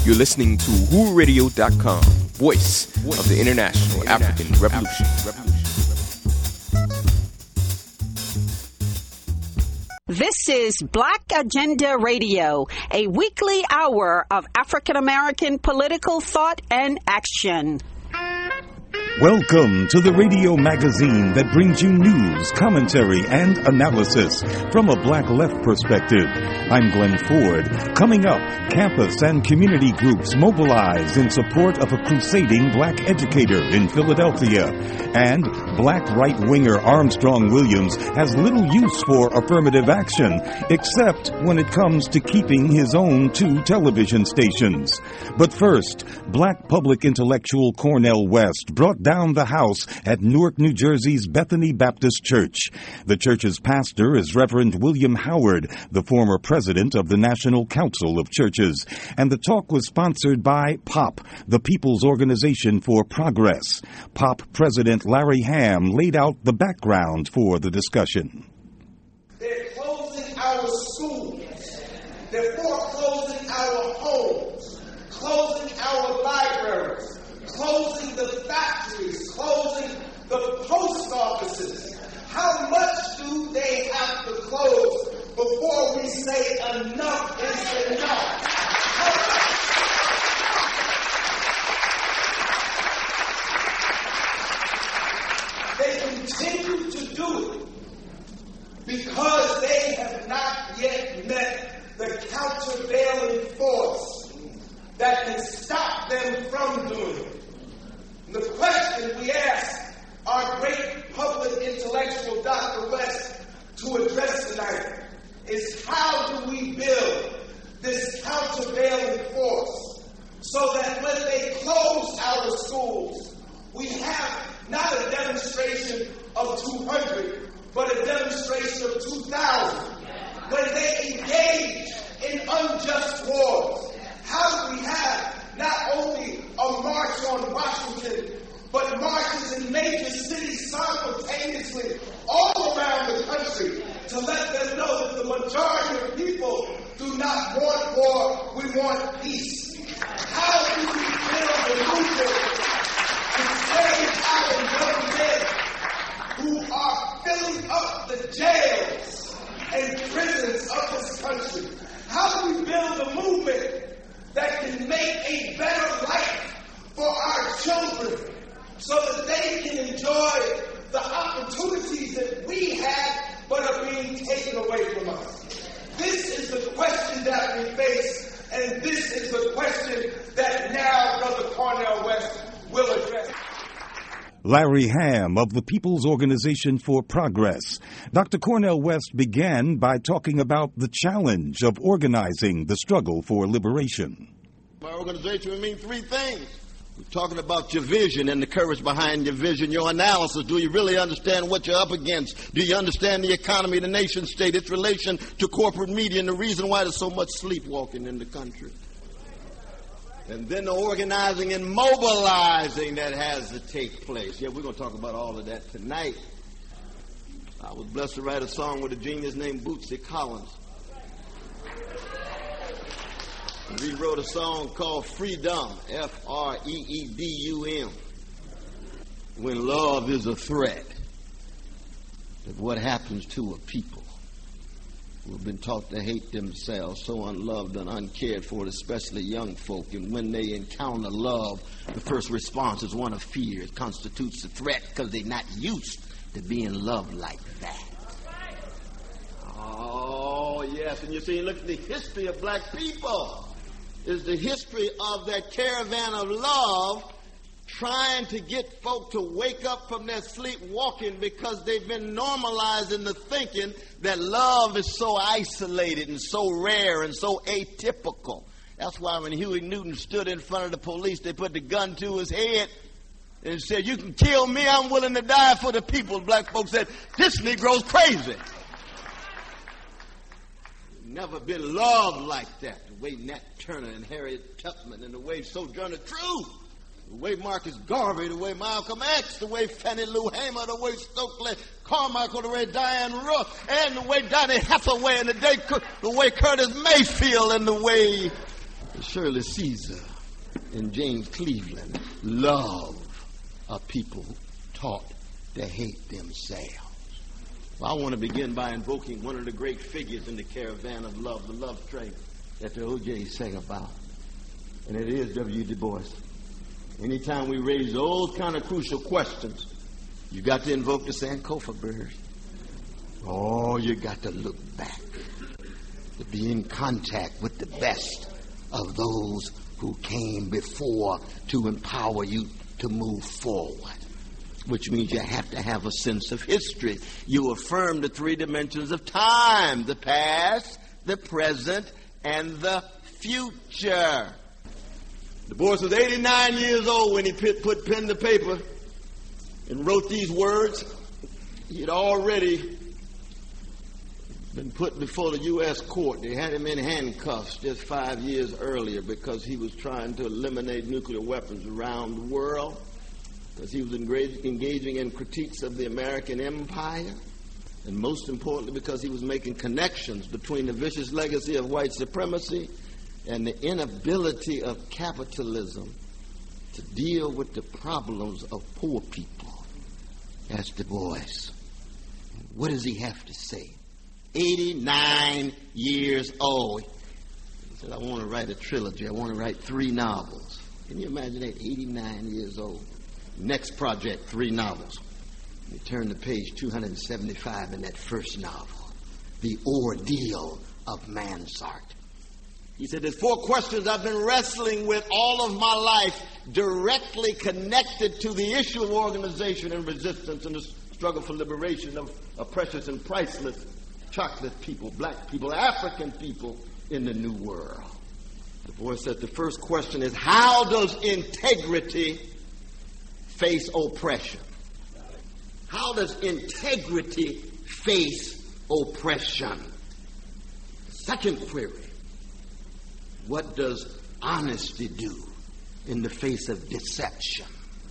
You're listening to WhoRadio.com, voice of the International African Revolution. This is Black Agenda Radio, a weekly hour of African American political thought and action. Welcome to the radio magazine that brings you news, commentary, and analysis from a black left perspective. I'm Glenn Ford. Coming up, campus and community groups mobilize in support of a crusading black educator in Philadelphia. And black right-winger Armstrong Williams has little use for affirmative action, except when it comes to keeping his own 2 television stations. But first, black public intellectual Cornel West brought down the house at Newark, New Jersey's Bethany Baptist Church. The church's pastor is Reverend William Howard, the former president of the National Council of Churches. And the talk was sponsored by POP, the People's Organization for Progress. POP President Larry Hamm laid out the background for the discussion. They're closing our schools. They're foreclosing our homes, closing our libraries, closing the factories, closing the post offices. How much do they have to close before we say enough is enough? They continue to do it because they have not yet met the countervailing force that can stop them from doing it. The question we ask our great public intellectual, Dr. West, to address tonight is how do we build this countervailing force so that when they close our schools, we have not a demonstration of 200, but a demonstration of 2,000. When they engage in unjust wars, how do we have not only a march on Washington, but marches in major cities simultaneously all around the country to let them know that the majority of people do not want war, we want peace? How do we build a movement to save our young men who are filling up the jails and prisons of this country? How do we build a movement that can make a better life for our children so that they can enjoy the opportunities that we had but are being taken away from us? This is the question that we face, and this is the question that now Brother Cornel West will address. Larry Hamm of the People's Organization for Progress. Dr. Cornel West began by talking about the challenge of organizing the struggle for liberation. My organization will mean 3 things. We're talking about your vision and the courage behind your vision, your analysis. Do you really understand what you're up against? Do you understand the economy, the nation state, its relation to corporate media, and the reason why there's so much sleepwalking in the country? And then the organizing and mobilizing that has to take place. Yeah, we're going to talk about all of that tonight. I was blessed to write a song with a genius named Bootsy Collins. And we wrote a song called Freedom, F-R-E-E-D-U-M. When love is a threat, that what happens to a people who have been taught to hate themselves, so unloved and uncared for, especially young folk. And when they encounter love, the first response is one of fear. It constitutes a threat because they're not used to being loved like that. Oh, yes. And you see, look at the history of black people. Is the history of that caravan of love trying to get folk to wake up from their sleepwalking because they've been normalizing the thinking that love is so isolated and so rare and so atypical. That's why when Huey Newton stood in front of the police, they put the gun to his head and said, "You can kill me, I'm willing to die for the people." Black folks said, "This Negro's crazy." Never been loved like that. The way Nat Turner and Harriet Tubman, and the way Sojourner Truth, the way Marcus Garvey, the way Malcolm X, the way Fannie Lou Hamer, the way Stokely Carmichael, the way Diane Ruff, and the way Donny Hathaway, and the way Curtis Mayfield, and the way Shirley Caesar and James Cleveland, love a people taught to hate themselves. Well, I want to begin by invoking one of the great figures in the caravan of love, the love train that the OJs sang about. And it is W. Du Bois. Anytime we raise those kind of crucial questions, you got to invoke the Sankofa bird. Oh, you got to look back, to be in contact with the best of those who came before to empower you to move forward, which means you have to have a sense of history. You affirm the three dimensions of time: the past, the present, and the future. Du Bois was 89 years old when he put pen to paper and wrote these words. He had already been put before the U.S. court. They had him in handcuffs just 5 years earlier because he was trying to eliminate nuclear weapons around the world, because he was engaging in critiques of the American empire, and most importantly because he was making connections between the vicious legacy of white supremacy and the inability of capitalism to deal with the problems of poor people. That's Du Bois. What does he have to say? 89 years old. He said, I want to write a trilogy. I want to write 3 novels. Can you imagine that? 89 years old. Next project, 3 novels. You turn to page 275 in that first novel, The Ordeal of Mansart. He said, there's 4 questions I've been wrestling with all of my life, directly connected to the issue of organization and resistance and the struggle for liberation of precious and priceless chocolate people, black people, African people in the New World. Du Bois said the first question is, how does integrity face oppression? How does integrity face oppression? Second query, what does honesty do in the face of deception?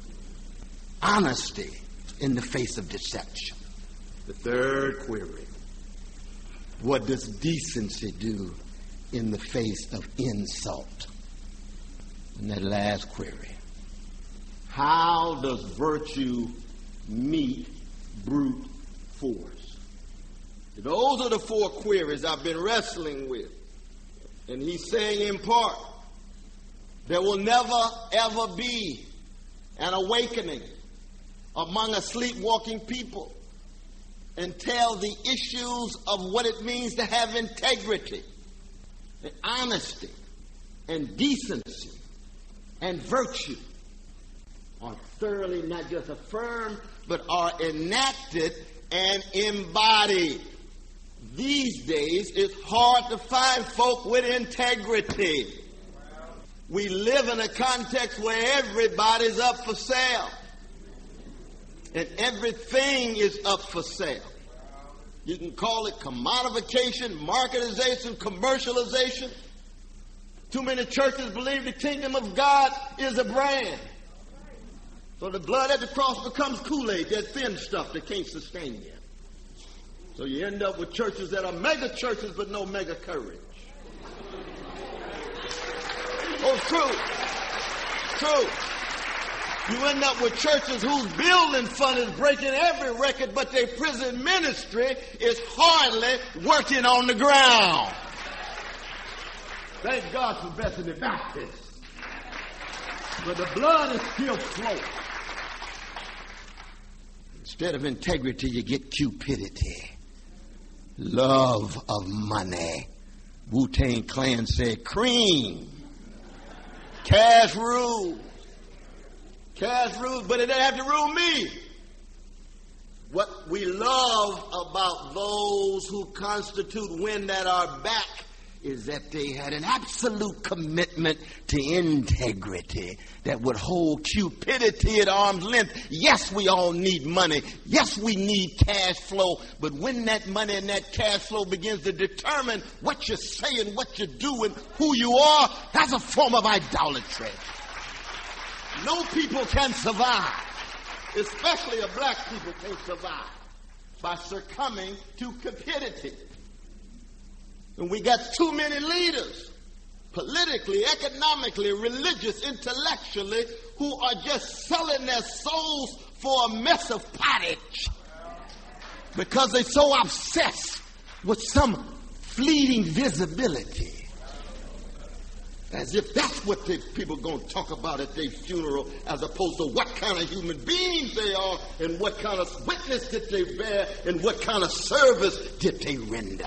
Honesty in the face of deception. The third query, what does decency do in the face of insult? And that last query, how does virtue meet brute force? Those are the 4 queries I've been wrestling with. And he's saying in part, there will never, ever be an awakening among a sleepwalking people until the issues of what it means to have integrity and honesty and decency and virtue are thoroughly not just affirmed, but are enacted and embodied. These days, it's hard to find folk with integrity. We live in a context where everybody's up for sale. And everything is up for sale. You can call it commodification, marketization, commercialization. Too many churches believe the kingdom of God is a brand. So the blood at the cross becomes Kool-Aid, that thin stuff that can't sustain you. So you end up with churches that are mega churches but no mega courage. Oh, true. You end up with churches whose building fund is breaking every record, but their prison ministry is hardly working on the ground. Thank God for Bethany Baptist. But the blood is still flowing. Instead of integrity, you get cupidity. Love of money. Wu-Tang Clan said, cream. Cash rules. Cash rules, but it doesn't have to rule me. What we love about those who constitute wind at our back is that they had an absolute commitment to integrity that would hold cupidity at arm's length. Yes, we all need money. Yes, we need cash flow. But when that money and that cash flow begins to determine what you're saying, what you're doing, who you are, that's a form of idolatry. No people can survive, especially a black people can't survive, by succumbing to cupidity. And we got too many leaders politically, economically, religious, intellectually, who are just selling their souls for a mess of pottage because they're so obsessed with some fleeting visibility. As if that's what people are going to talk about at their funeral, as opposed to what kind of human beings they are and what kind of witness did they bear and what kind of service did they render.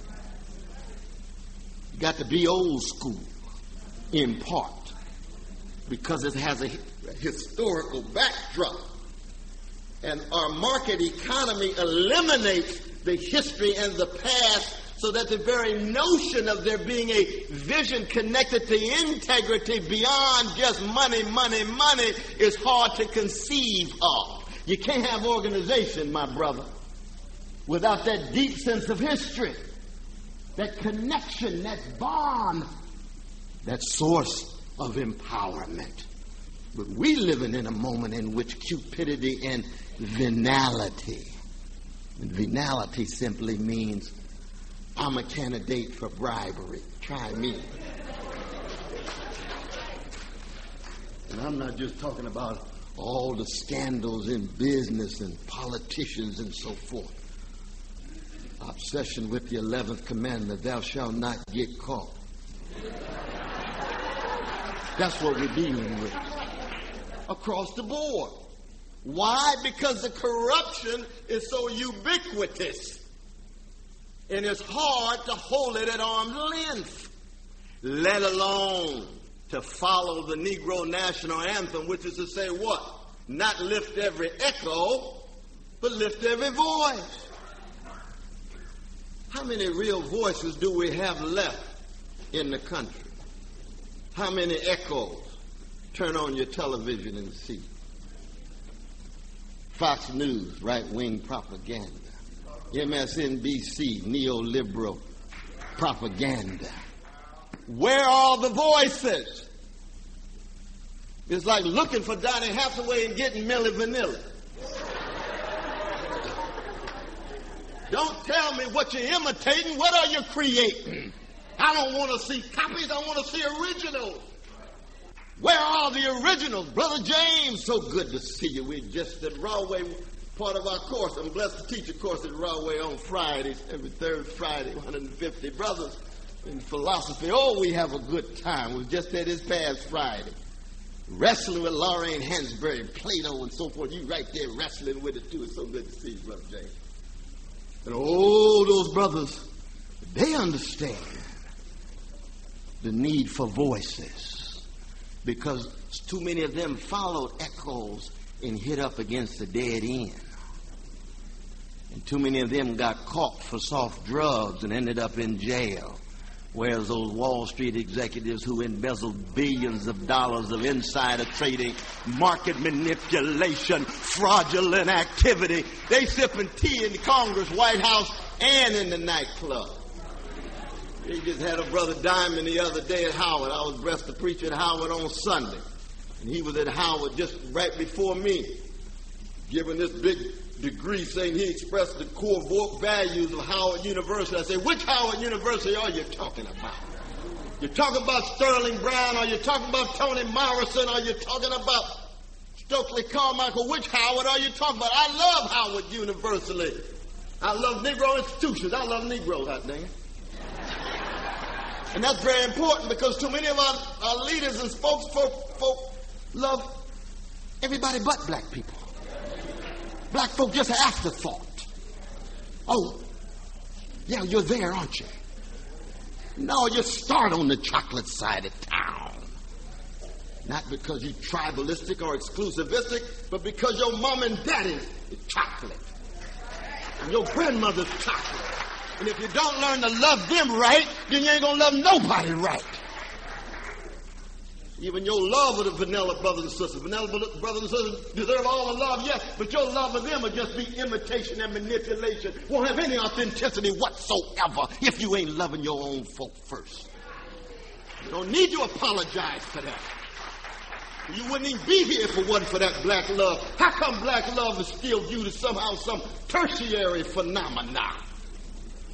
You got to be old school in part because it has a historical backdrop. And our market economy eliminates the history and the past so that the very notion of there being a vision connected to integrity beyond just money, money, money is hard to conceive of. You can't have organization, my brother, without that deep sense of history, that connection, that bond, that source of empowerment. But we living in a moment in which cupidity and venality, and venality simply means I'm a candidate for bribery. Try me. And I'm not just talking about all the scandals in business and politicians and so forth. Obsession with the 11th commandment, thou shalt not get caught. That's what we're dealing with across the board. Why? Because the corruption is so ubiquitous. And it's hard to hold it at arm's length, let alone to follow the Negro national anthem, which is to say what? Not lift every echo, but lift every voice. How many real voices do we have left in the country? How many echoes? Turn on your television and see. Fox News, right-wing propaganda. MSNBC, neoliberal propaganda. Where are the voices? It's like looking for Donny Hathaway and getting Milli Vanilli. Don't tell me what you're imitating. What are you creating? I don't want to see copies. I want to see originals. Where are the originals? Brother James, so good to see you. We just at Rahway, part of our course. I'm blessed to teach a course at Rahway on Fridays, every third Friday, 150 brothers in philosophy. Oh, we have a good time. We just had this past Friday. Wrestling with Lorraine Hansberry, Plato, and so forth. You right there wrestling with it, too. It's so good to see you, Brother James. And oh, those brothers, they understand the need for voices because too many of them followed echoes and hit up against the dead end. And too many of them got caught for soft drugs and ended up in jail. Whereas those Wall Street executives who embezzled billions of dollars of insider trading, market manipulation, fraudulent activity, they sipping tea in the Congress, White House, and in the nightclub. They just had a brother Diamond the other day at Howard. I was blessed to preach at Howard on Sunday. And he was at Howard just right before me, giving this big degree saying he expressed the core values of Howard University. I said, which Howard University are you talking about? You're talking about Sterling Brown? Are you talking about Toni Morrison? Are you talking about Stokely Carmichael? Which Howard are you talking about? I love Howard University. I love Negro institutions. I love Negroes, I think. And that's very important because too many of our leaders and spokesfolk love everybody but black people. Black folk just an afterthought. Oh, yeah, you're there, aren't you? No, you start on the chocolate side of town. Not because you're tribalistic or exclusivistic, but because your mom and daddy is chocolate. And your grandmother's chocolate. And if you don't learn to love them right, then you ain't gonna love nobody right. Even your love of the vanilla brothers and sisters. Vanilla brothers and sisters deserve all the love, yes, but your love of them will just be imitation and manipulation. Won't have any authenticity whatsoever if you ain't loving your own folk first. You don't need to apologize for that. You wouldn't even be here if it wasn't for that black love. How come black love is still viewed as somehow some tertiary phenomenon?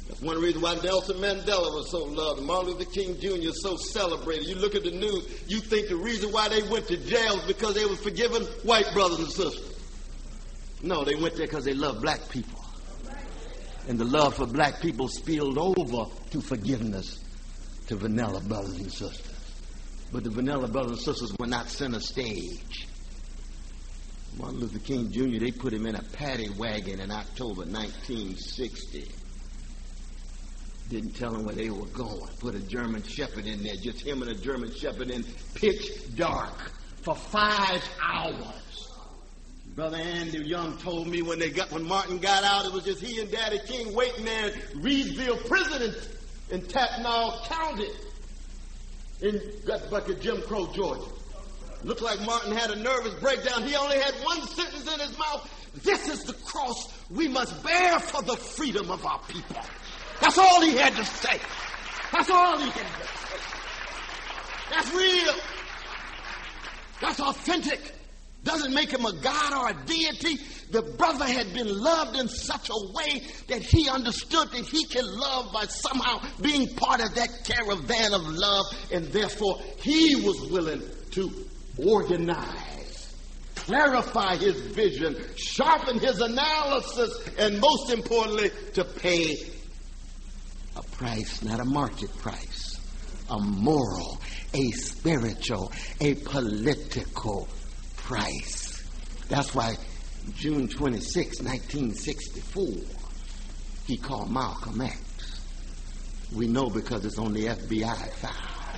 That's one reason why Nelson Mandela was so loved and Martin Luther King Jr. is so celebrated. You look at the news, you think the reason why they went to jail is because they were forgiving white brothers and sisters. No, they went there because they loved black people. And the love for black people spilled over to forgiveness to vanilla brothers and sisters. But the vanilla brothers and sisters were not center stage. Martin Luther King Jr., they put him in a paddy wagon in October 1960. Didn't tell him where they were going. Put a German Shepherd in there, just him and a German Shepherd in pitch dark for 5 hours. Brother Andy Young told me when Martin got out, it was just he and Daddy King waiting there at Reedsville Prison in Tatnall County in Gutbucket, Jim Crow, Georgia. Looked like Martin had a nervous breakdown. He only had one sentence in his mouth. This is the cross we must bear for the freedom of our people. That's all he had to say. That's all he had to say. That's real. That's authentic. Doesn't make him a god or a deity. The brother had been loved in such a way that he understood that he can love by somehow being part of that caravan of love, and therefore he was willing to organize, clarify his vision, sharpen his analysis, and most importantly, to pay a price, not a market price, a moral, a spiritual, a political price. That's why June 26, 1964, he called Malcolm X. We know because it's on the FBI file.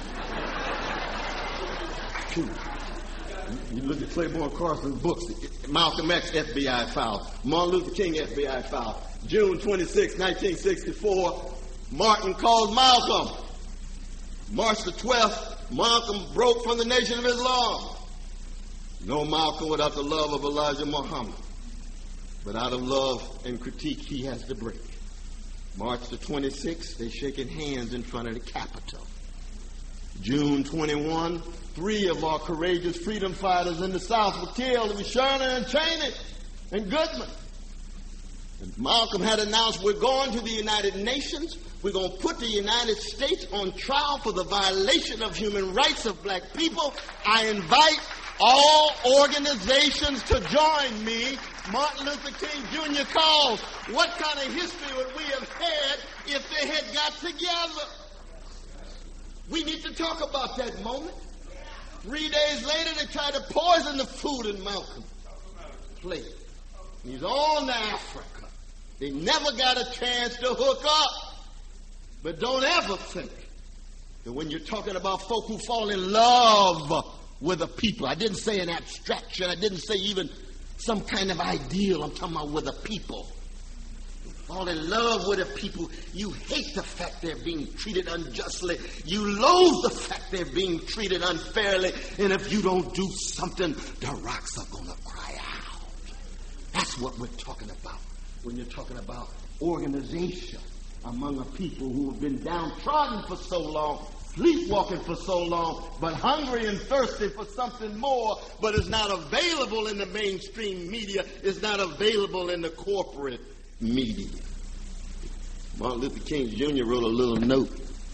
You look at Claiborne Carson's books, Malcolm X FBI file, Martin Luther King FBI file, June 26, 1964, Martin calls Malcolm. March the 12th, Malcolm broke from the Nation of Islam. No Malcolm without the love of Elijah Muhammad. But out of love and critique, he has to break. March the 26th, they're shaking hands in front of the Capitol. June 21, 3 of our courageous freedom fighters in the South were killed. It was Sherman and Cheney and Goodman. And Malcolm had announced, we're going to the United Nations. We're going to put the United States on trial for the violation of human rights of black people. I invite all organizations to join me. Martin Luther King Jr. calls. What kind of history would we have had if they had got together? We need to talk about that moment. 3 days later, they tried to poison the food in Malcolm's plate. He's on to Africa. They never got a chance to hook up. But don't ever think that when you're talking about folk who fall in love with a people, I didn't say an abstraction, I didn't say even some kind of ideal, I'm talking about with a people. You fall in love with a people, you hate the fact they're being treated unjustly, you loathe the fact they're being treated unfairly, and if you don't do something, the rocks are going to cry out. That's what we're talking about when you're talking about organization among a people who have been downtrodden for so long, sleepwalking for so long, but hungry and thirsty for something more, but is not available in the mainstream media, is not available in the corporate media. Martin Luther King Jr. wrote a little note.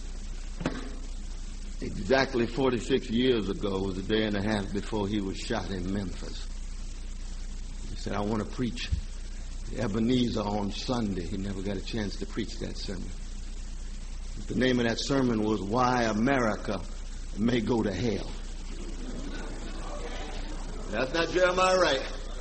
Exactly 46 years ago, was a day and a half before he was shot in Memphis. He said, I want to preach Ebenezer on Sunday. He never got a chance to preach that sermon. The name of that sermon was Why America May Go to Hell. That's not Jeremiah Wright.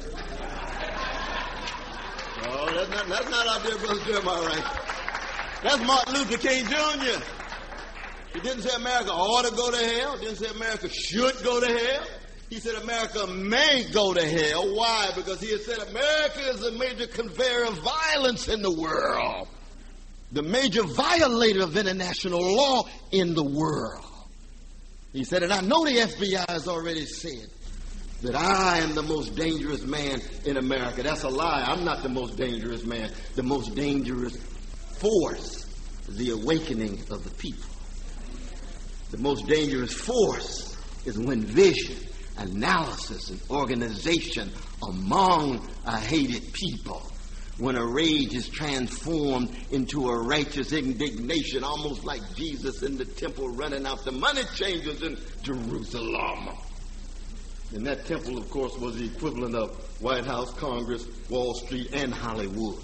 Oh, that's not our dear brother Jeremiah Wright. That's Martin Luther King Jr. He didn't say America ought to go to hell. He didn't say America should go to hell. He said America may go to hell. Why? Because he had said America is a major conveyor of violence in the world. The major violator of international law in the world. He said, and I know the FBI has already said that I am the most dangerous man in America. That's a lie. I'm not the most dangerous man. The most dangerous force is the awakening of the people. The most dangerous force is when vision, analysis, and organization among a hated people when a rage is transformed into a righteous indignation, almost like Jesus in the temple running out the money changers in Jerusalem. And that temple, of course, was the equivalent of White House, Congress, Wall Street, and Hollywood.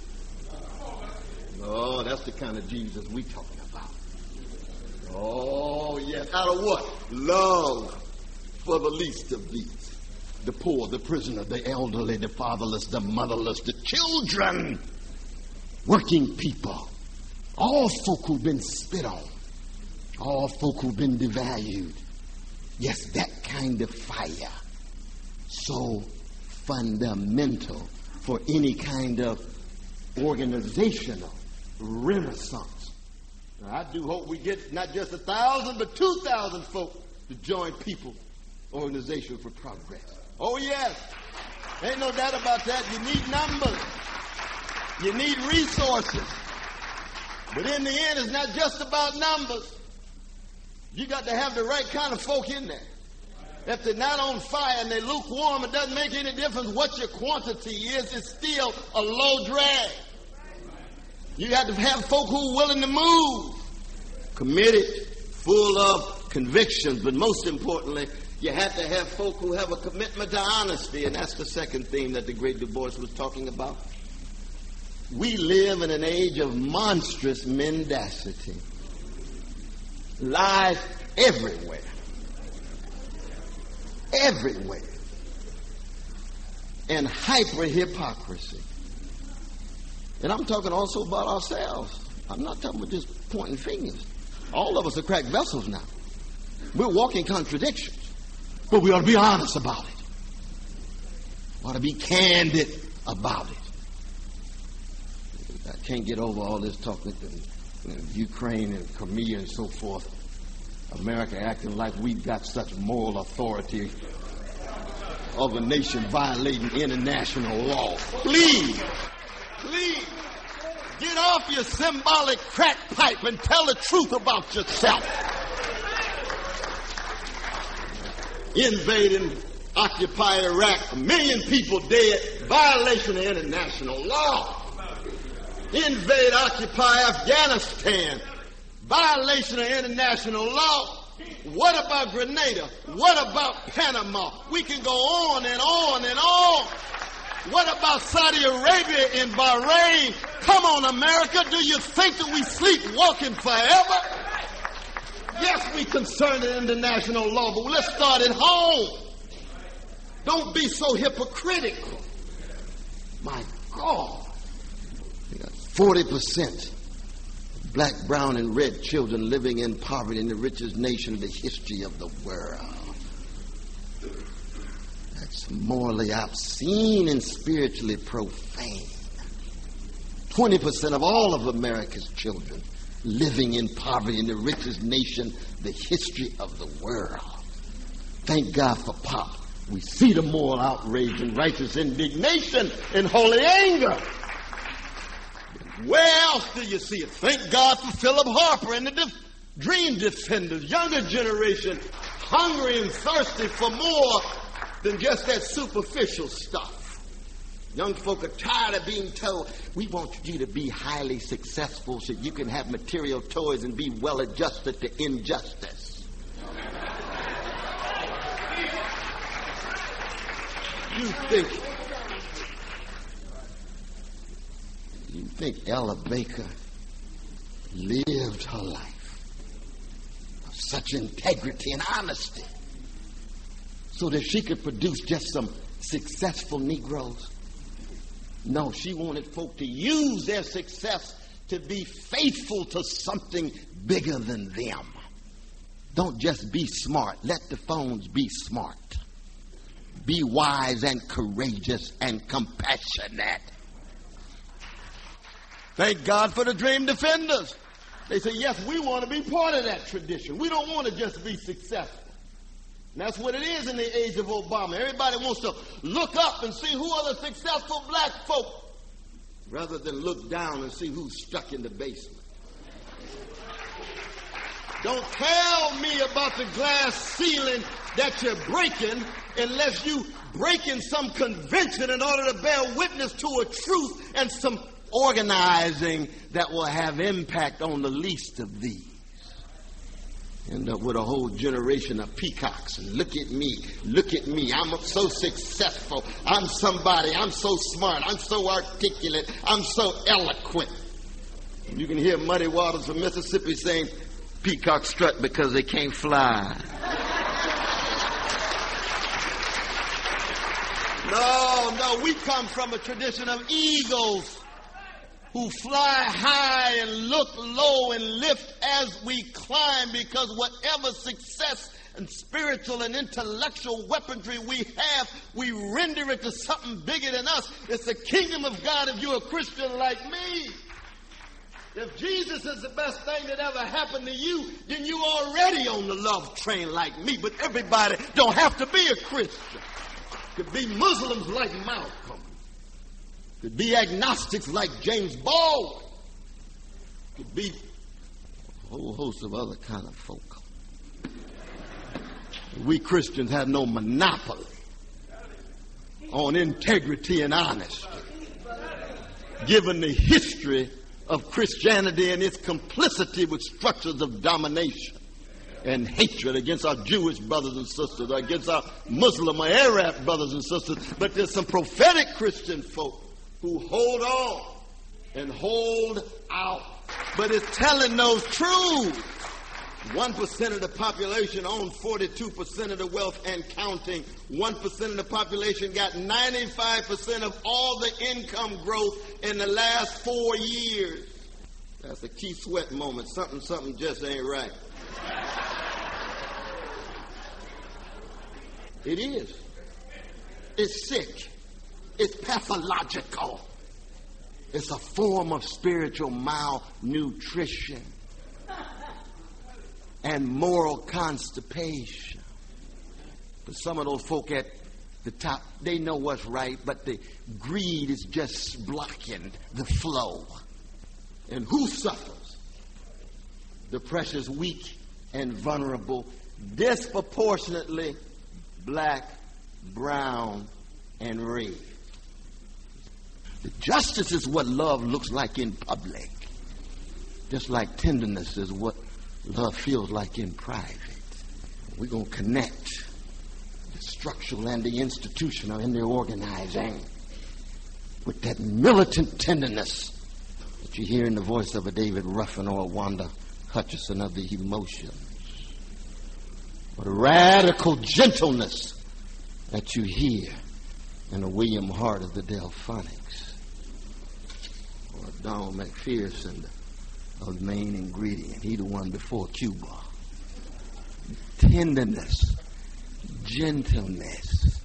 Oh, that's the kind of Jesus we talking about. Oh, yes. Out of what? Love for the least of these. The poor, the prisoner, the elderly, the fatherless, the motherless, the children, working people, all folk who've been spit on, all folk who've been devalued. Yes, that kind of fire, so fundamental for any kind of organizational renaissance. Now, I do hope we get not just 1,000, but 2,000 folk to join People Organization for Progress. Oh, yes. Ain't no doubt about that. You need numbers. You need resources. But in the end, it's not just about numbers. You got to have the right kind of folk in there. If they're not on fire and they're lukewarm, it doesn't make any difference what your quantity is. It's still a low drag. You got to have folk who are willing to move, committed, full of convictions, but most importantly, you have to have folk who have a commitment to honesty, and that's the second theme that the great Du Bois was talking about. We live in an age of monstrous mendacity. Lies everywhere. Everywhere. And hyper-hypocrisy. And I'm talking also about ourselves. I'm not talking about just pointing fingers. All of us are cracked vessels now. We're walking contradictions. But we ought to be honest about it. We ought to be candid about it. I can't get over all this talk with Ukraine and Crimea and so forth. America acting like we've got such moral authority of a nation violating international law. Please, get off your symbolic crack pipe and tell the truth about yourself. Invading, occupy Iraq, 1 million people dead, violation of international law. Invade, occupy Afghanistan, violation of international law. What about Grenada? What about Panama? We can go on and on and on. What about Saudi Arabia and Bahrain? Come on, America, do you think that we sleepwalking forever? Yes, we concerned in international law, but let's start at home. Don't be so hypocritical. My God. We got 40% black, brown, and red children living in poverty in the richest nation in the history of the world. That's morally obscene and spiritually profane. 20% of all of America's children living in poverty in the richest nation, the history of the world. Thank God for Pop. We see the moral outrage and righteous indignation and holy anger. Where else do you see it? Thank God for Philip Harper and the Dream Defenders, younger generation, hungry and thirsty for more than just that superficial stuff. Young folk are tired of being told, we want you to be highly successful so you can have material toys and be well adjusted to injustice. You think Ella Baker lived her life of such integrity and honesty so that she could produce just some successful Negroes? No, she wanted folk to use their success to be faithful to something bigger than them. Don't just be smart. Let the phones be smart. Be wise and courageous and compassionate. Thank God for the Dream Defenders. They say, yes, we want to be part of that tradition. We don't want to just be successful. And that's what it is in the age of Obama. Everybody wants to look up and see who are the successful black folk rather than look down and see who's stuck in the basement. Don't tell me about the glass ceiling that you're breaking unless you breaking some convention in order to bear witness to a truth and some organizing that will have impact on the least of these. End up with a whole generation of peacocks. And look at me, I'm so successful, I'm somebody, I'm so smart, I'm so articulate, I'm so eloquent. You can hear Muddy Waters from Mississippi saying, peacocks strut because they can't fly. No, we come from a tradition of eagles who fly high and look low and lift as we climb, because whatever success and spiritual and intellectual weaponry we have, we render it to something bigger than us. It's the kingdom of God if you're a Christian like me. If Jesus is the best thing that ever happened to you, then you're already on the love train like me. But everybody don't have to be a Christian. Could be Muslims like Malcolm. Could be agnostics like James Baldwin. Could be a whole host of other kind of folk. We Christians have no monopoly on integrity and honesty, given the history of Christianity and its complicity with structures of domination and hatred against our Jewish brothers and sisters, or against our Muslim or Arab brothers and sisters. But there's some prophetic Christian folk who hold on and hold out. But it's telling those truths. 1% of the population owned 42% of the wealth and counting. 1% of the population got 95% of all the income growth in the last 4 years. That's a Keith Sweat moment. Something just ain't right. It is. It's sick. It's pathological. It's a form of spiritual malnutrition and moral constipation. But some of those folk at the top, they know what's right, but the greed is just blocking the flow. And who suffers? The precious, weak, and vulnerable, disproportionately black, brown, and red. The justice is what love looks like in public, just like tenderness is what love feels like in private. We're going to connect the structural and the institutional and the organizing with that militant tenderness that you hear in the voice of a David Ruffin or a Wanda Hutchison of the emotions, or the radical gentleness that you hear in a William Hart of the Delphonics, or a Donald McPherson of the Main Ingredient. He the one before Cuba. Tenderness, gentleness,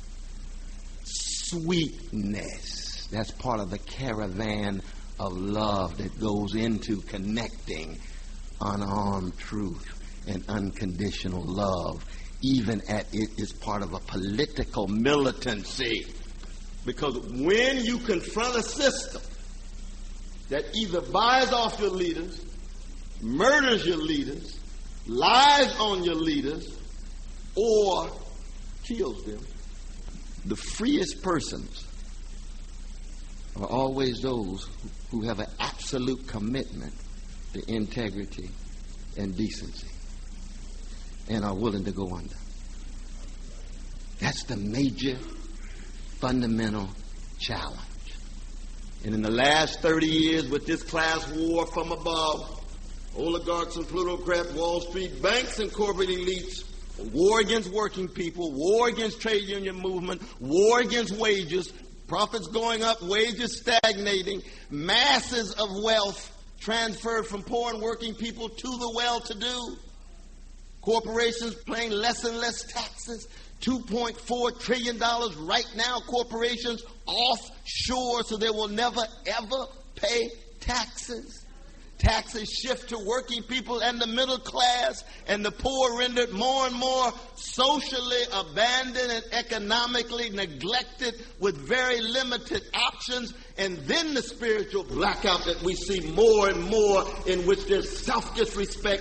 sweetness. That's part of the caravan of love that goes into connecting unarmed truth and unconditional love, even as it is part of a political militancy. Because when you confront a system that either buys off your leaders, murders your leaders, lies on your leaders, or kills them, the freest persons are always those who have an absolute commitment to integrity and decency and are willing to go under. That's the major fundamental challenge. And in the last 30 years, with this class war from above, oligarchs and plutocrats, Wall Street, banks and corporate elites, war against working people, war against trade union movement, war against wages, profits going up, wages stagnating, masses of wealth transferred from poor and working people to the well-to-do, corporations paying less and less taxes, $2.4 trillion right now, corporations offshore, so they will never, ever pay taxes. Taxes shift to working people and the middle class, and the poor rendered more and more socially abandoned and economically neglected with very limited options. And then the spiritual blackout that we see more and more, in which there's self-disrespect,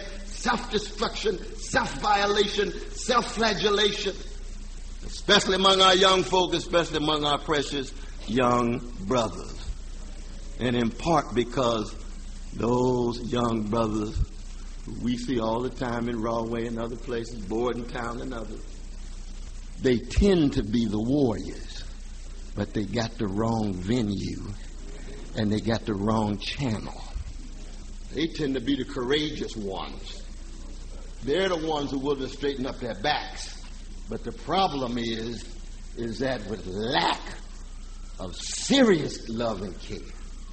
self-destruction, self-violation, self-flagellation, especially among our young folk, especially among our precious young brothers. And in part because those young brothers who we see all the time in Rahway and other places, Bordentown and others, they tend to be the warriors, but they got the wrong venue and they got the wrong channel. They tend to be the courageous ones. They're the ones who will just straighten up their backs. But the problem is that with lack of serious love and care,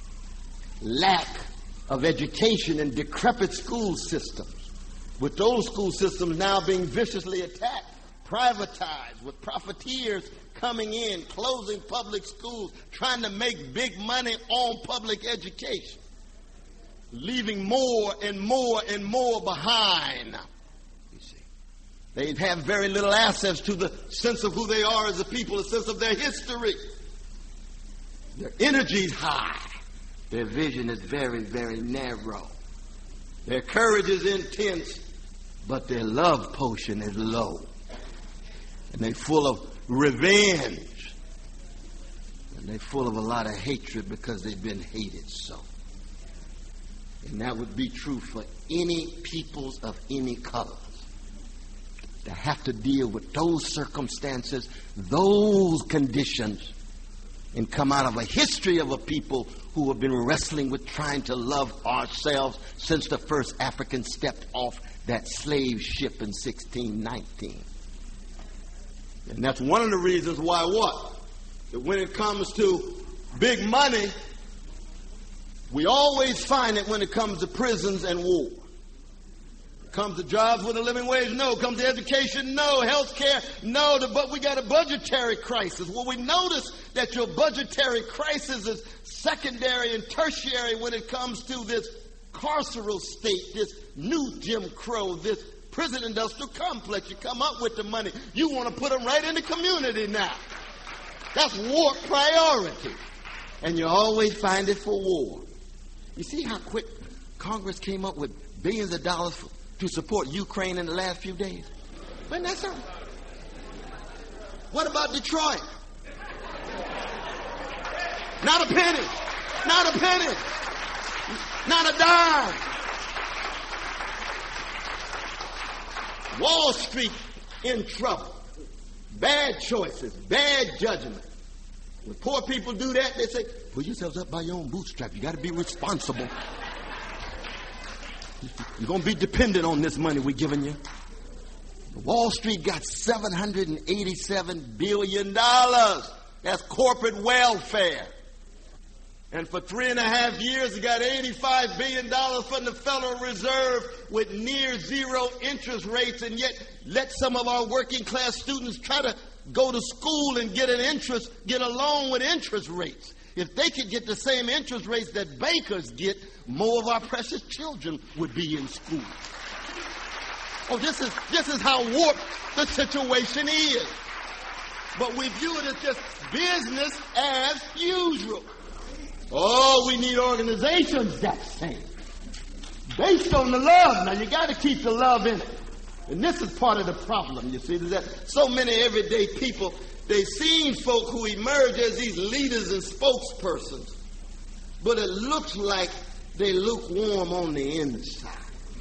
lack of education and decrepit school systems, with those school systems now being viciously attacked, privatized, with profiteers coming in, closing public schools, trying to make big money on public education, leaving more and more and more behind. You see, they have very little access to the sense of who they are as a people, a sense of their history. Their energy's high. Their vision is very, very narrow. Their courage is intense, but their love potion is low. And they're full of revenge. And they're full of a lot of hatred because they've been hated so. And that would be true for any peoples of any colors. To have to deal with those circumstances, those conditions, and come out of a history of a people who have been wrestling with trying to love ourselves since the first African stepped off that slave ship in 1619. And that's one of the reasons why what? That when it comes to big money, we always find it when it comes to prisons and war. Comes to jobs with a living wage? No. Comes to education? No. Health care? No. But we got a budgetary crisis. Well, we notice that your budgetary crisis is secondary and tertiary when it comes to this carceral state, this new Jim Crow, this prison industrial complex. You come up with the money. You want to put them right in the community now. That's war priority. And you always find it for war. You see how quick Congress came up with billions of dollars to support Ukraine in the last few days? Wasn't that something? What about Detroit? Not a penny. Not a penny. Not a dime. Wall Street in trouble. Bad choices, bad judgment. When poor people do that, they say, pull yourselves up by your own bootstrap. You got to be responsible. You're going to be dependent on this money we're giving you. Wall Street got $787 billion. That's corporate welfare. And for 3.5 years, it got $85 billion from the Federal Reserve with near zero interest rates, and yet let some of our working class students try to go to school and get a loan with interest rates. If they could get the same interest rates that bankers get, more of our precious children would be in school. Oh, this is how warped the situation is. But we view it as just business as usual. Oh, we need organizations that same. Based on the love. Now, you got to keep the love in it. And this is part of the problem, you see. That so many everyday people, they seem folk who emerge as these leaders and spokespersons. But it looks like they lukewarm on the inside.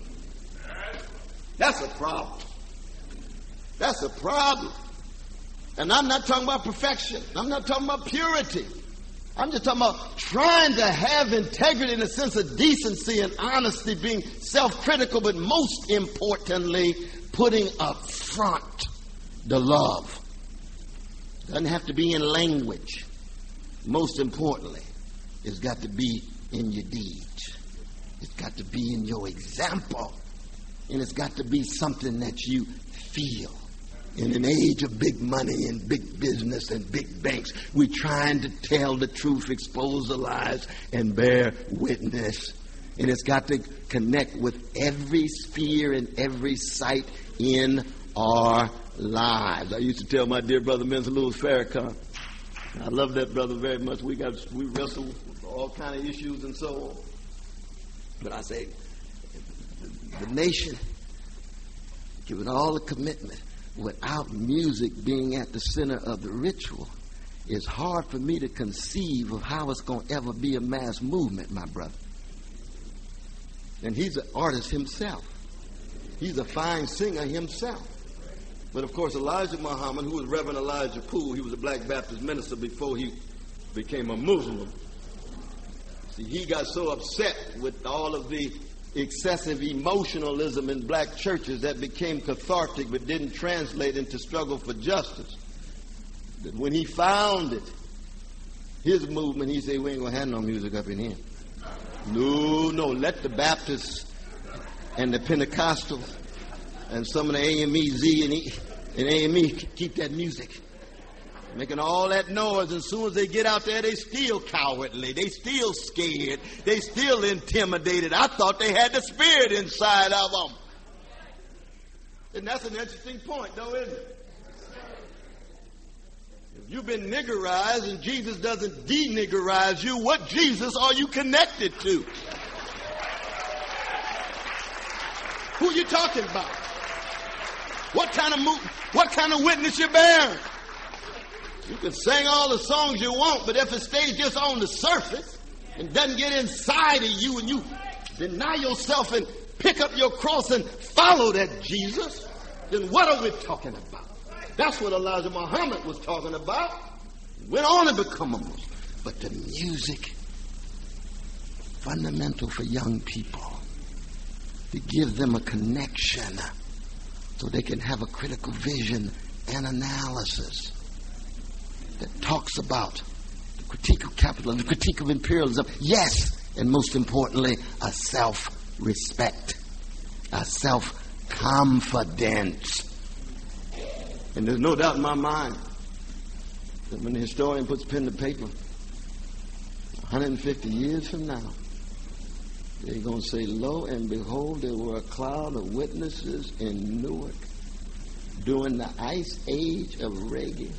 That's a problem. That's a problem. And I'm not talking about perfection. I'm not talking about purity. I'm just talking about trying to have integrity in a sense of decency and honesty, being self-critical, but most importantly, putting up front the love. Doesn't have to be in language. Most importantly, it's got to be in your deeds. It's got to be in your example. And it's got to be something that you feel. In an age of big money and big business and big banks, we're trying to tell the truth, expose the lies, and bear witness. And it's got to connect with every sphere and every site in our lives. I used to tell my dear brother, Mr. Louis Farrakhan, I love that brother very much. We wrestle with all kind of issues and so on. But I say, the nation with all the commitment, without music being at the center of the ritual, it's hard for me to conceive of how it's going to ever be a mass movement, my brother. And he's an artist himself. He's a fine singer himself. But of course, Elijah Muhammad, who was Reverend Elijah Poole, he was a black Baptist minister before he became a Muslim. See, he got so upset with all of the excessive emotionalism in black churches that became cathartic but didn't translate into struggle for justice, that when he founded his movement, he said, we ain't going to have no music up in here. No, let the Baptists and the Pentecostals and some of the AMEZ and AME keep that music. Making all that noise, and as soon as they get out there, they still cowardly. They still scared. They still intimidated. I thought they had the spirit inside of them. And that's an interesting point, though, isn't it? If you've been niggerized and Jesus doesn't de-niggerize you, what Jesus are you connected to? Who are you talking about? What kind of witness you bearing? You can sing all the songs you want, but if it stays just on the surface and doesn't get inside of you and you deny yourself and pick up your cross and follow that Jesus, then what are we talking about? That's what Elijah Muhammad was talking about. Went on to become a Muslim. But the music, fundamental for young people, to give them a connection so they can have a critical vision and analysis that talks about the critique of capitalism, the critique of imperialism, yes, and most importantly, a self-respect, a self-confidence. And there's no doubt in my mind that when the historian puts pen to paper, 150 years from now, they're going to say, lo and behold, there were a cloud of witnesses in Newark during the ice age of Reagan.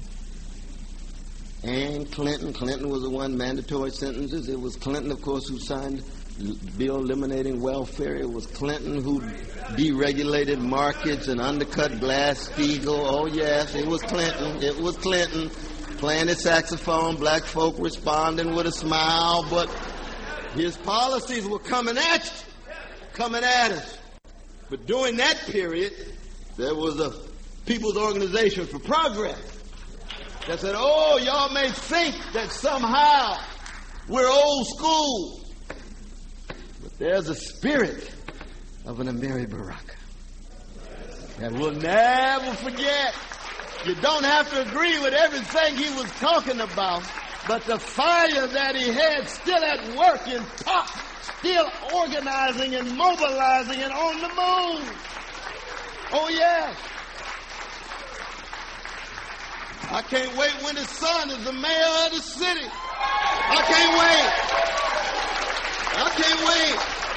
And Clinton was the one, mandatory sentences. It was Clinton, of course, who signed the bill eliminating welfare. It was Clinton who deregulated markets and undercut Glass-Steagall. Oh, yes, it was Clinton. It was Clinton playing his saxophone, black folk responding with a smile, but his policies were coming at us. But during that period, there was a People's Organization for Progress that said, oh, y'all may think that somehow we're old school, but there's a spirit of an Amiri Baraka that we'll never forget. You don't have to agree with everything he was talking about, but the fire that he had still at work in top, still organizing and mobilizing and on the move. Oh, yes. I can't wait when his son is the mayor of the city. I can't wait.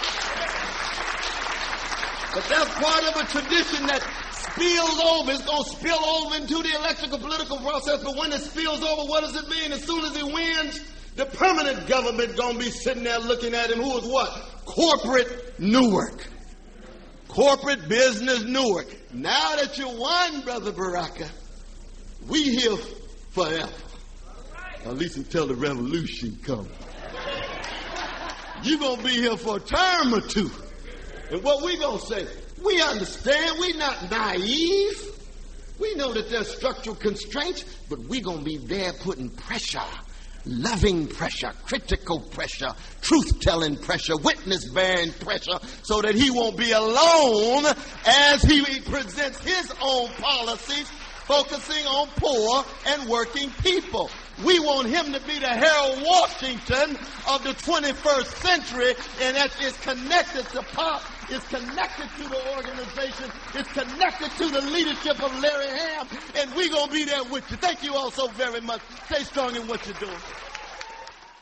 But that's part of a tradition that spills over. It's going to spill over into the electoral political process. But when it spills over, what does it mean? As soon as he wins, the permanent government going to be sitting there looking at him. Who is what? Corporate Newark. Corporate business Newark. Now that you won, Brother Baraka, we here forever. At least until the revolution comes. You're going to be here for a term or two. And what we going to say? We understand. We're not naive. We know that there's structural constraints, but we're going to be there putting pressure, loving pressure, critical pressure, truth-telling pressure, witness-bearing pressure, so that he won't be alone as he presents his own policies, focusing on poor and working people. We want him to be the Harold Washington of the 21st century, and that is connected to pop, is connected to the organization, is connected to the leadership of Larry Ham, and we're going to be there with you. Thank you all so very much. Stay strong in what you're doing.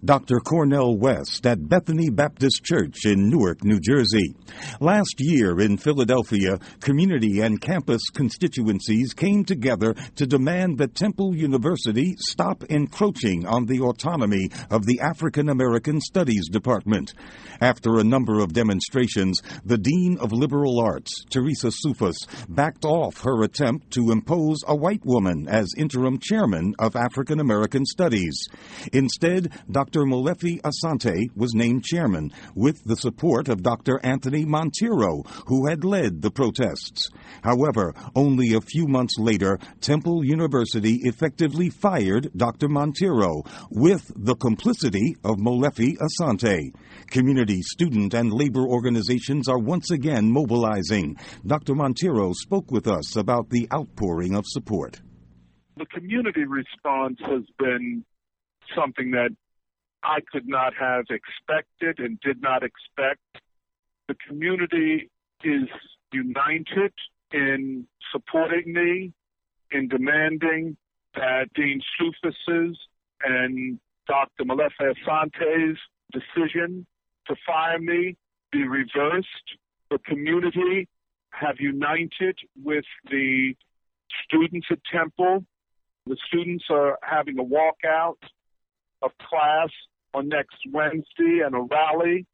Dr. Cornel West at Bethany Baptist Church in Newark, New Jersey. Last year in Philadelphia, community and campus constituencies came together to demand that Temple University stop encroaching on the autonomy of the African American Studies Department. After a number of demonstrations, the Dean of Liberal Arts, Teresa Soufas, backed off her attempt to impose a white woman as interim chairman of African American Studies. Instead, Dr. Molefi Asante was named chairman, with the support of Dr. Anthony Monteiro, who had led the protests. However, only a few months later, Temple University effectively fired Dr. Monteiro, with the complicity of Molefi Asante. Community, student, and labor organizations are once again mobilizing. Dr. Monteiro spoke with us about the outpouring of support. The community response has been something that I could not have expected and did not expect. The community is united in supporting me, in demanding that Dean Soufas's and Dr. Molefi Asante's decision to fire me be reversed. The community have united with the students at Temple. The students are having a walkout of class on next Wednesday and a rally,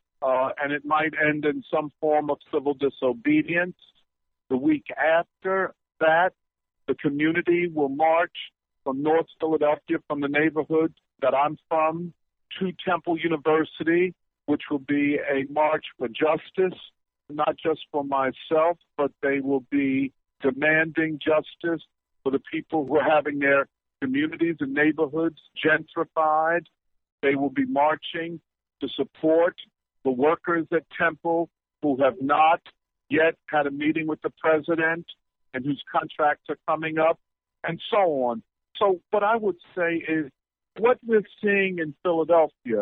and it might end in some form of civil disobedience. The week after that, the community will march from North Philadelphia, from the neighborhood that I'm from, to Temple University, which will be a march for justice, not just for myself, but they will be demanding justice for the people who are having their communities and neighborhoods gentrified. They will be marching to support the workers at Temple who have not yet had a meeting with the president and whose contracts are coming up, and so on. So what I would say is what we're seeing in Philadelphia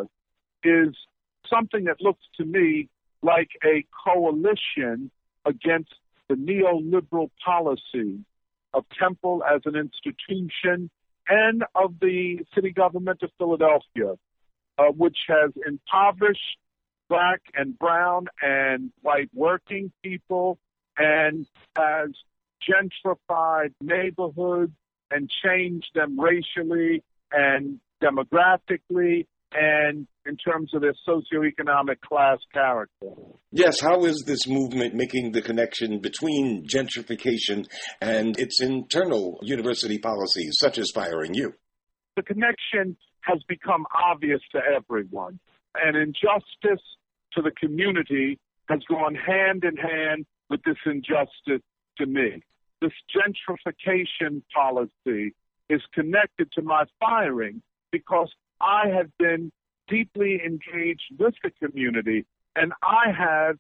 is something that looks to me like a coalition against the neoliberal policy of Temple as an institution and of the city government of Philadelphia, which has impoverished black and brown and white working people and has gentrified neighborhoods and changed them racially and demographically and in terms of their socioeconomic class character. Yes, how is this movement making the connection between gentrification and its internal university policies, such as firing you? The connection has become obvious to everyone, and injustice to the community has gone hand in hand with this injustice to me. This gentrification policy is connected to my firing because I have been deeply engaged with the community, and I have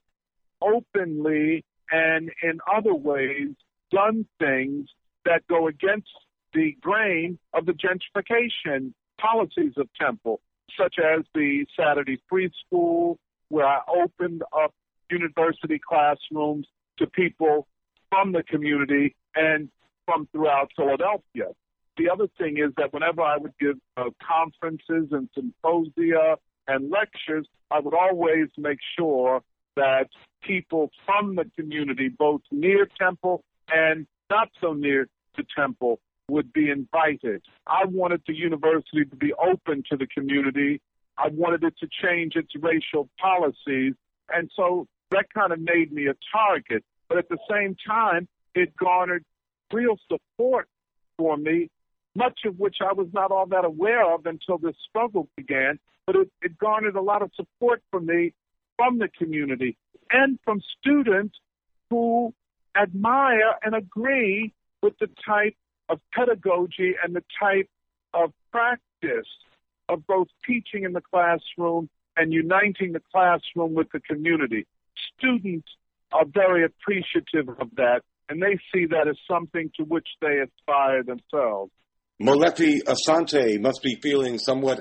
openly and in other ways done things that go against the grain of the gentrification policies of Temple, such as the Saturday Free School, where I opened up university classrooms to people from the community and from throughout Philadelphia. The other thing is that whenever I would give conferences and symposia and lectures, I would always make sure that people from the community, both near Temple and not so near to Temple, would be invited. I wanted the university to be open to the community. I wanted it to change its racial policies. And so that kind of made me a target. But at the same time, it garnered real support for me, much of which I was not all that aware of until this struggle began. But it garnered a lot of support for me from the community and from students who admire and agree with the type of pedagogy and the type of practice of both teaching in the classroom and uniting the classroom with the community. Students are very appreciative of that, and they see that as something to which they aspire themselves. Molefi Asante must be feeling somewhat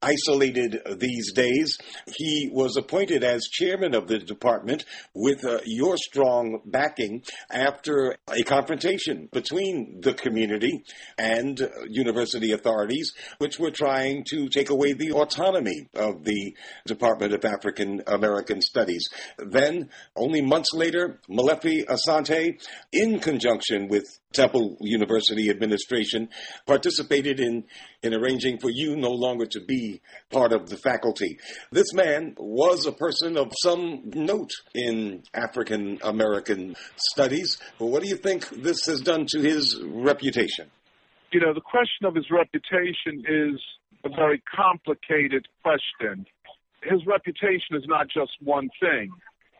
isolated these days. He was appointed as chairman of the department with your strong backing after a confrontation between the community and university authorities, which were trying to take away the autonomy of the Department of African American Studies. Then, only months later, Molefi Asante, in conjunction with Temple University administration, participated in arranging for you no longer to be part of the faculty. This man was a person of some note in African American studies. What do you think this has done to his reputation? You know, the question of his reputation is a very complicated question. His reputation is not just one thing.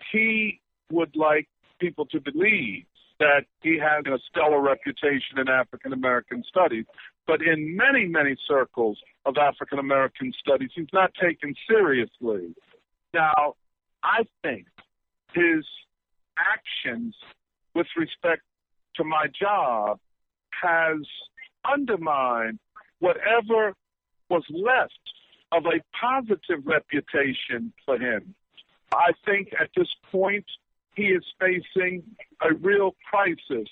He would like people to believe that he has a stellar reputation in African American studies, but in many, many circles of African American studies, he's not taken seriously. Now, I think his actions with respect to my job has undermined whatever was left of a positive reputation for him. I think at this point, he is facing a real crisis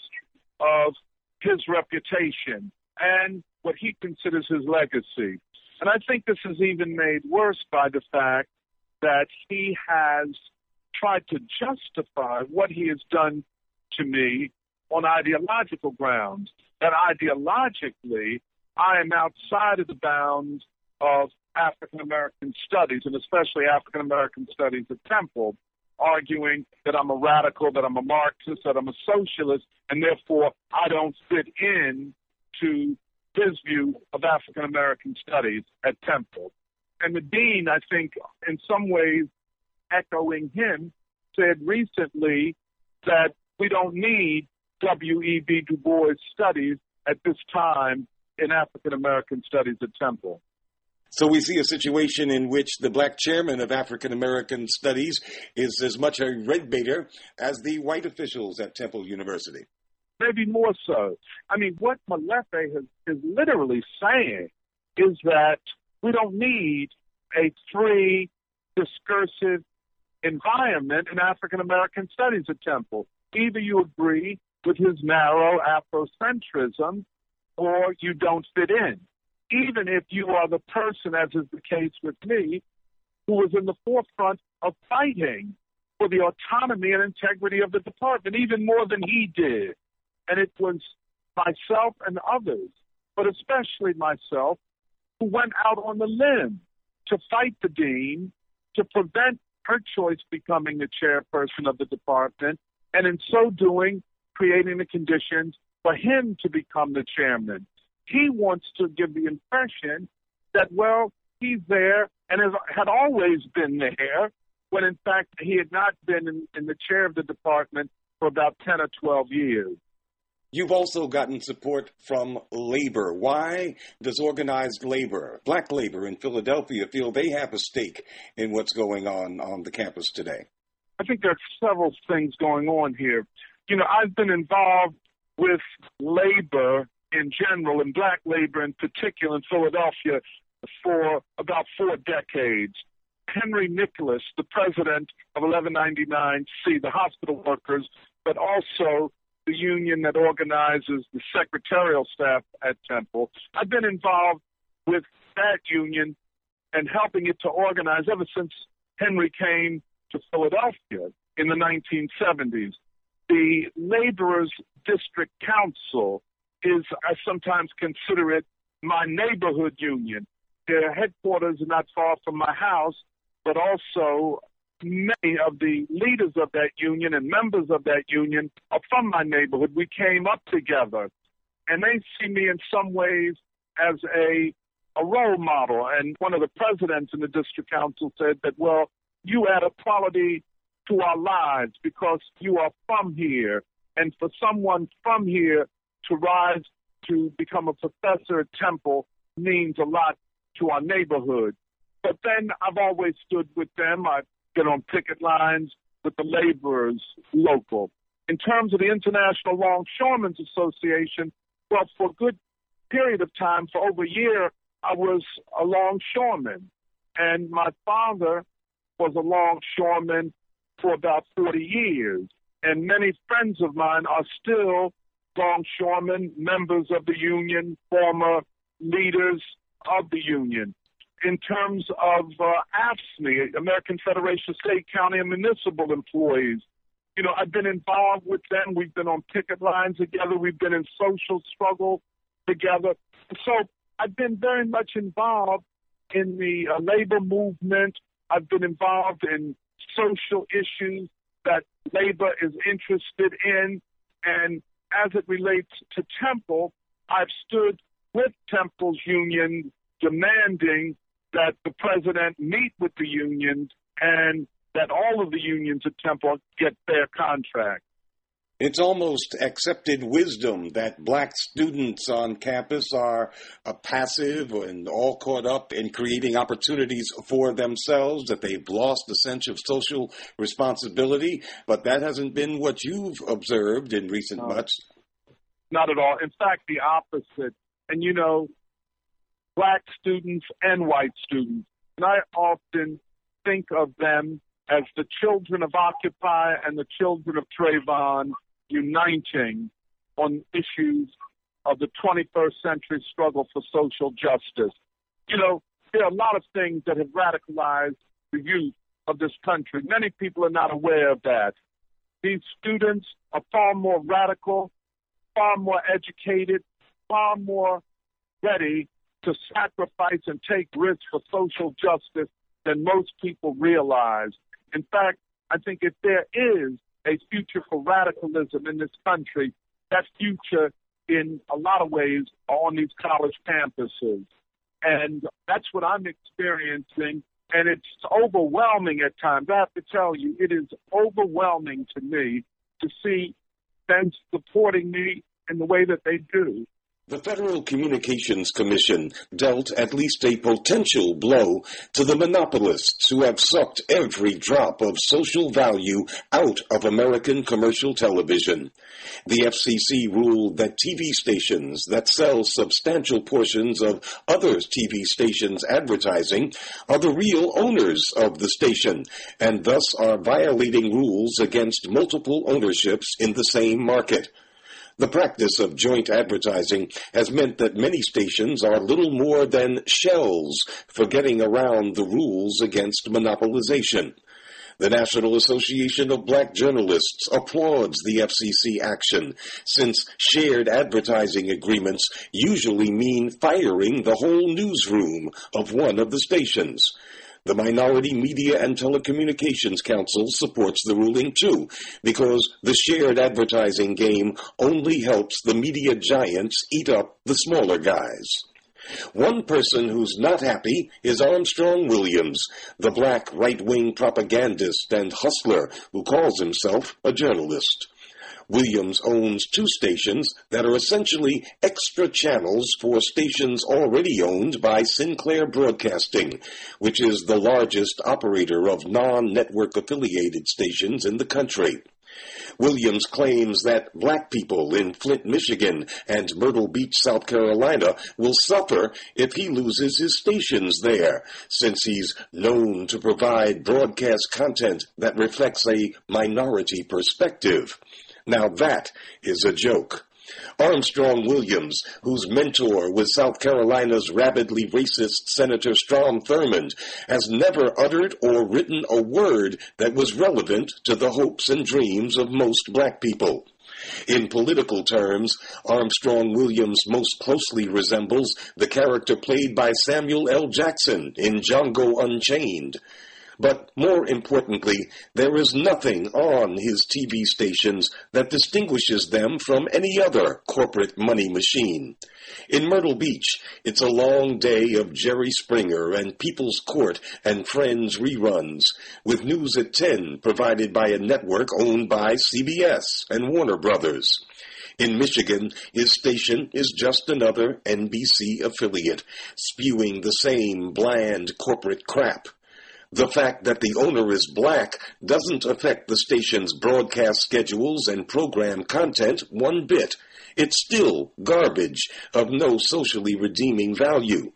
of his reputation and what he considers his legacy. And I think this is even made worse by the fact that he has tried to justify what he has done to me on ideological grounds. That ideologically, I am outside of the bounds of African American studies, and especially African American studies at Temple, arguing that I'm a radical, that I'm a Marxist, that I'm a socialist, and therefore I don't fit in to his view of African American studies at Temple. And the dean, I think, in some ways, echoing him, said recently that we don't need W.E.B. Du Bois studies at this time in African American studies at Temple. So we see a situation in which the black chairman of African American Studies is as much a red baiter as the white officials at Temple University. Maybe more so. I mean, what Molefi is literally saying is that we don't need a free, discursive environment in African American Studies at Temple. Either you agree with his narrow Afrocentrism or you don't fit in. Even if you are the person, as is the case with me, who was in the forefront of fighting for the autonomy and integrity of the department, even more than he did. And it was myself and others, but especially myself, who went out on the limb to fight the dean, to prevent her choice becoming the chairperson of the department, and in so doing, creating the conditions for him to become the chairman. He wants to give the impression that, well, he's there and had always been there, when in fact he had not been in the chair of the department for about 10 or 12 years. You've also gotten support from labor. Why does organized labor, black labor in Philadelphia, feel they have a stake in what's going on the campus today? I think there are several things going on here. You know, I've been involved with labor in general, and black labor in particular in Philadelphia, for about 4 decades. Henry Nicholas, the president of 1199C, the hospital workers, but also the union that organizes the secretarial staff at Temple. I've been involved with that union and helping it to organize ever since Henry came to Philadelphia in the 1970s. The Laborers District Council is, I sometimes consider it, my neighborhood union. Their headquarters are not far from my house, but also many of the leaders of that union and members of that union are from my neighborhood. We came up together, and they see me in some ways as a role model. And one of the presidents in the district council said that, well, you add a quality to our lives because you are from here. And for someone from here to rise to become a professor at Temple means a lot to our neighborhood. But then I've always stood with them. I've been on picket lines with the laborers local. In terms of the International Longshoremen's Association, well, for a good period of time, for over a year, I was a longshoreman, and my father was a longshoreman for about 40 years. And many friends of mine are still longshoremen, members of the union, former leaders of the union. In terms of AFSCME, American Federation of State, County, and Municipal Employees, you know, I've been involved with them. We've been on picket lines together. We've been in social struggle together. So I've been very much involved in the labor movement. I've been involved in social issues that labor is interested in. And as it relates to Temple, I've stood with Temple's union demanding that the president meet with the unions and that all of the unions at Temple get fair contracts. It's almost accepted wisdom that black students on campus are passive and all caught up in creating opportunities for themselves, that they've lost the sense of social responsibility. But that hasn't been what you've observed in recent months. Not at all. In fact, the opposite. And, you know, black students and white students, and I often think of them as the children of Occupy and the children of Trayvon uniting on issues of the 21st century struggle for social justice. You know, there are a lot of things that have radicalized the youth of this country. Many people are not aware of that. These students are far more radical, far more educated, far more ready to sacrifice and take risks for social justice than most people realize. In fact, I think if there is a future for radicalism in this country, that future in a lot of ways are on these college campuses. And that's what I'm experiencing. And it's overwhelming at times. I have to tell you, it is overwhelming to me to see them supporting me in the way that they do. The Federal Communications Commission dealt at least a potential blow to the monopolists who have sucked every drop of social value out of American commercial television. The FCC ruled that TV stations that sell substantial portions of other TV stations' advertising are the real owners of the station, and thus are violating rules against multiple ownerships in the same market. The practice of joint advertising has meant that many stations are little more than shells for getting around the rules against monopolization. The National Association of Black Journalists applauds the FCC action, since shared advertising agreements usually mean firing the whole newsroom of one of the stations. The Minority Media and Telecommunications Council supports the ruling, too, because the shared advertising game only helps the media giants eat up the smaller guys. One person who's not happy is Armstrong Williams, the black right-wing propagandist and hustler who calls himself a journalist. Williams owns two stations that are essentially extra channels for stations already owned by Sinclair Broadcasting, which is the largest operator of non-network affiliated stations in the country. Williams claims that black people in Flint, Michigan and Myrtle Beach, South Carolina will suffer if he loses his stations there, since he's known to provide broadcast content that reflects a minority perspective. Now that is a joke. Armstrong Williams, whose mentor was South Carolina's rabidly racist Senator Strom Thurmond, has never uttered or written a word that was relevant to the hopes and dreams of most black people. In political terms, Armstrong Williams most closely resembles the character played by Samuel L. Jackson in Django Unchained. But more importantly, there is nothing on his TV stations that distinguishes them from any other corporate money machine. In Myrtle Beach, it's a long day of Jerry Springer and People's Court and Friends reruns, with News at 10 provided by a network owned by CBS and Warner Brothers. In Michigan, his station is just another NBC affiliate, spewing the same bland corporate crap. The fact that the owner is black doesn't affect the station's broadcast schedules and program content one bit. It's still garbage of no socially redeeming value.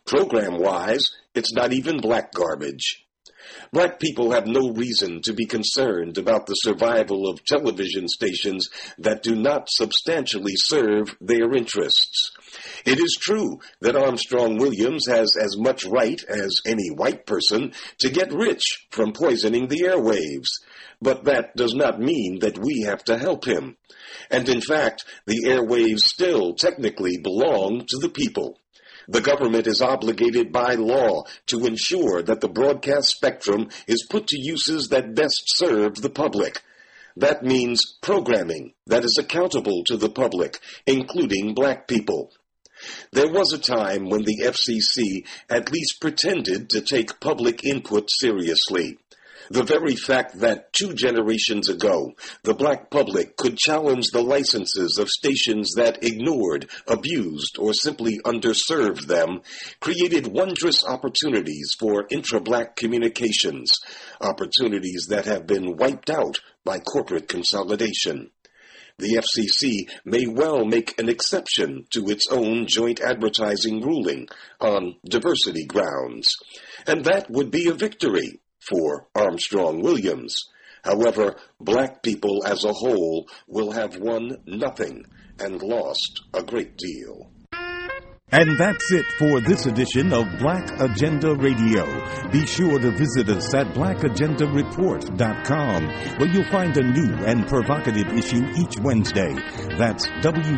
Program-wise, it's not even black garbage. Black people have no reason to be concerned about the survival of television stations that do not substantially serve their interests. It is true that Armstrong Williams has as much right as any white person to get rich from poisoning the airwaves, but that does not mean that we have to help him. And in fact, the airwaves still technically belong to the people. The government is obligated by law to ensure that the broadcast spectrum is put to uses that best serve the public. That means programming that is accountable to the public, including black people. There was a time when the FCC at least pretended to take public input seriously. The very fact that 2 generations ago, the black public could challenge the licenses of stations that ignored, abused, or simply underserved them created wondrous opportunities for intra-black communications, opportunities that have been wiped out by corporate consolidation. The FCC may well make an exception to its own joint advertising ruling on diversity grounds, and that would be a victory for Armstrong Williams. However, black people as a whole will have won nothing and lost a great deal. And that's it for this edition of Black Agenda Radio. Be sure to visit us at blackagendareport.com, where you'll find a new and provocative issue each Wednesday. That's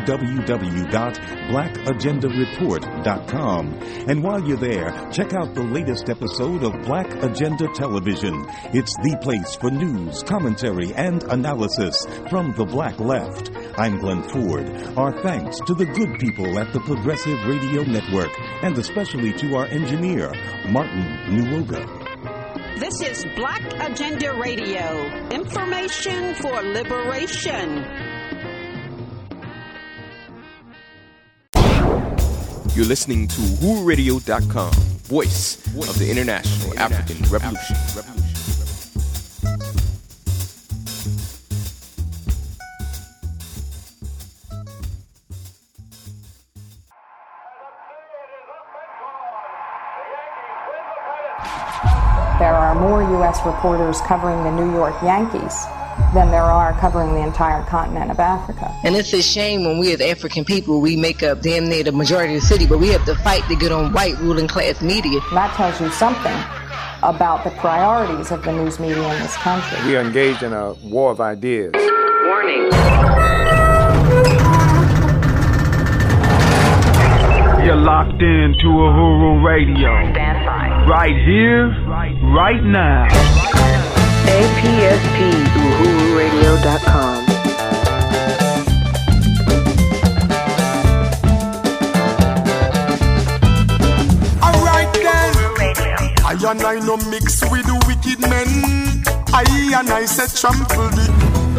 www.blackagendareport.com. And while you're there, check out the latest episode of Black Agenda Television. It's the place for news, commentary, and analysis from the Black Left. I'm Glenn Ford. Our thanks to the good people at the Progressive Radio Network, and especially to our engineer, Martin Nuoga. This is Black Agenda Radio. Information for liberation. You're listening to WhoRadio.com, voice of the International African Revolution. There are more U.S. reporters covering the New York Yankees than there are covering the entire continent of Africa. And it's a shame when we as African people, we make up damn near the majority of the city, but we have to fight to get on white ruling class media. And that tells you something about the priorities of the news media in this country. We are engaged in a war of ideas. Warning. You're locked into Uhuru Radio. Stand by. Right here, right now. APSP, UhuruRadio.com. Alright then, I and I no mix with the wicked men. I and I said trample the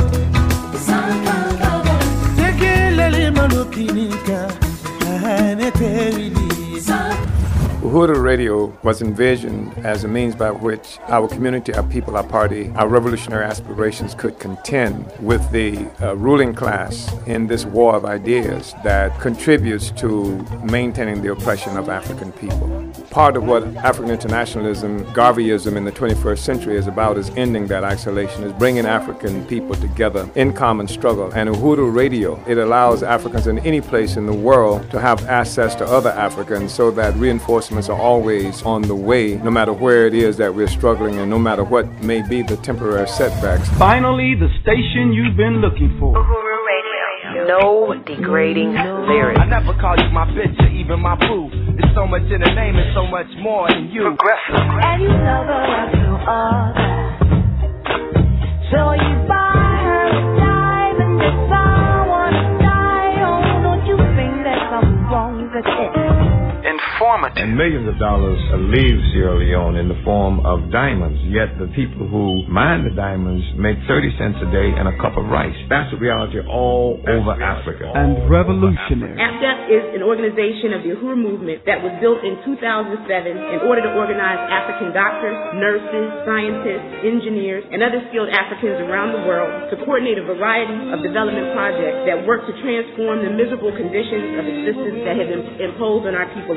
Uhuru Radio was envisioned as a means by which our community, our people, our party, our revolutionary aspirations could contend with the ruling class in this war of ideas that contributes to maintaining the oppression of African people. Part of what African internationalism, Garveyism in the 21st century is about is ending that isolation, is bringing African people together in common struggle. And Uhuru Radio, it allows Africans in any place in the world to have access to other Africans so that reinforcements are always on the way, no matter where it is that we're struggling and no matter what may be the temporary setbacks. Finally, the station you've been looking for. Uhuru Radio. No degrading lyrics. I never call you my bitch or even my boo. There's so much in the name and so much more in you. Progressive. And you love her like no other. So you buy her a diamond if I wanna die. Oh, don't you think there's something wrong with it? And millions of dollars leave Sierra Leone in the form of diamonds, yet the people who mine the diamonds make 30 cents a day and a cup of rice. That's the reality all over Africa. And revolutionary. AFDEF is an organization of the Uhuru movement that was built in 2007 in order to organize African doctors, nurses, scientists, engineers, and other skilled Africans around the world to coordinate a variety of development projects that work to transform the miserable conditions of existence that have been imposed on our people around the world.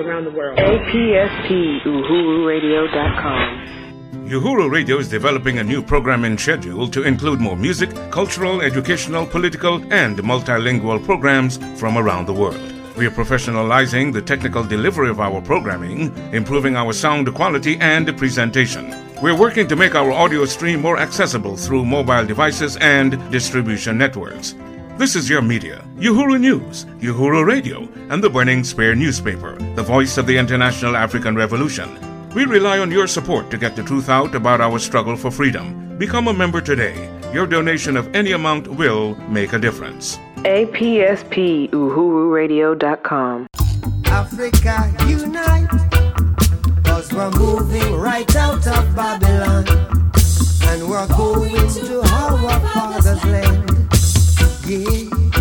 world. APSP, UhuruRadio.com. Uhuru Radio is developing a new programming schedule to include more music, cultural, educational, political, and multilingual programs from around the world. We are professionalizing the technical delivery of our programming, improving our sound quality and presentation. We're working to make our audio stream more accessible through mobile devices and distribution networks. This is your media, Uhuru News, Uhuru Radio, and the Burning Spear newspaper, the voice of the International African Revolution. We rely on your support to get the truth out about our struggle for freedom. Become a member today. Your donation of any amount will make a difference. APSP, UhuruRadio.com. Africa unite, 'cause we're moving right out of Babylon, and we're going to our father's land. Yeah.